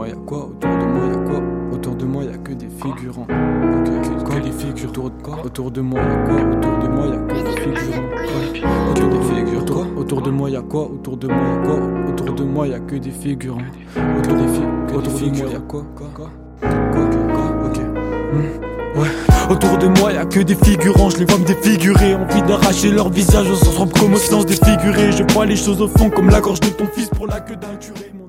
moi y'a quoi? Autour de moi y'a quoi? Autour de moi y'a que des figurants. Que des figures. Autour de moi y'a quoi? Autour de moi y'a que des figurants. Autour des figures. Autour de moi y'a quoi? Autour de moi y'a quoi? Autour de moi y'a que des figurants. Autour de moi y'a quoi? Ok. Ouais. Autour de moi y'a que des figurants, je les vois me défigurer. Envie d'arracher leur visage sans propre comme au sens défiguré. Je vois les choses au fond comme la gorge de ton fils pour la queue d'un curé.